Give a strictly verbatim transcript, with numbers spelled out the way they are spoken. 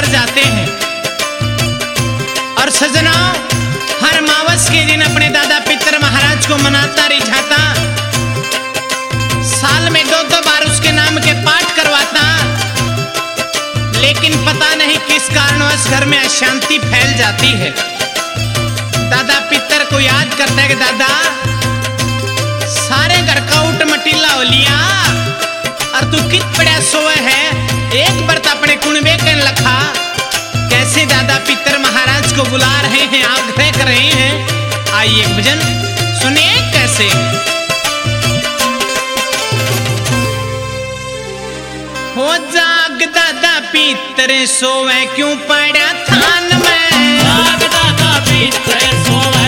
जाते हैं। और सजना, हर मावस के दिन अपने दादा पितर महाराज को मनाता रिझाता, साल में दो दो बार उसके नाम के पाठ करवाता, लेकिन पता नहीं किस कारणवश घर में अशांति फैल जाती है। दादा पितर को याद करता है कि दादा, सारे घर का उठ मटीला हो लिया और तू कित पड़ा सोए है, एक बार तो अपने कुणबे के लखा। कैसे दादा पितर महाराज को बुला रहे हैं, आग्रह कर रहे हैं। आइए एक भजन सुनिए कैसे। हो जाग दादा पितर सोवे क्यों पड़ा थान में, जाग दादा पितर सोवे